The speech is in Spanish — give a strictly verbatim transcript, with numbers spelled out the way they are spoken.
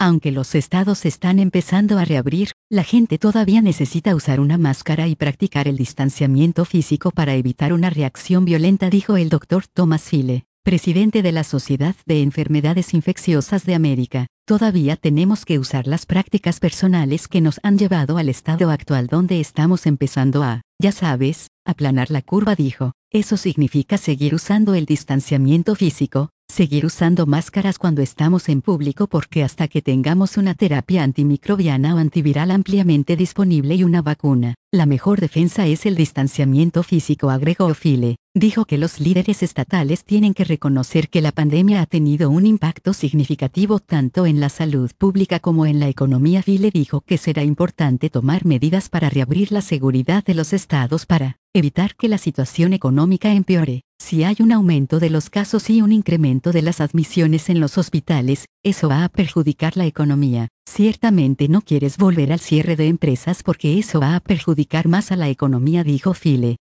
Aunque los estados están empezando a reabrir, la gente todavía necesita usar una máscara y practicar el distanciamiento físico para evitar una reacción violenta, dijo el doctor Thomas File, presidente de la Sociedad de Enfermedades Infecciosas de América. Todavía tenemos que usar las prácticas personales que nos han llevado al estado actual donde estamos empezando a, ya sabes, aplanar la curva, dijo. Eso significa seguir usando el distanciamiento físico, seguir usando máscaras cuando estamos en público, porque hasta que tengamos una terapia antimicrobiana o antiviral ampliamente disponible y una vacuna, la mejor defensa es el distanciamiento físico, agregó File. Dijo que los líderes estatales tienen que reconocer que la pandemia ha tenido un impacto significativo tanto en la salud pública como en la economía. File dijo que será importante tomar medidas para reabrir la seguridad de los estados para evitar que la situación económica empeore. Si hay un aumento de los casos y un incremento de las admisiones en los hospitales, eso va a perjudicar la economía. Ciertamente no quieres volver al cierre de empresas porque eso va a perjudicar más a la economía, dijo File.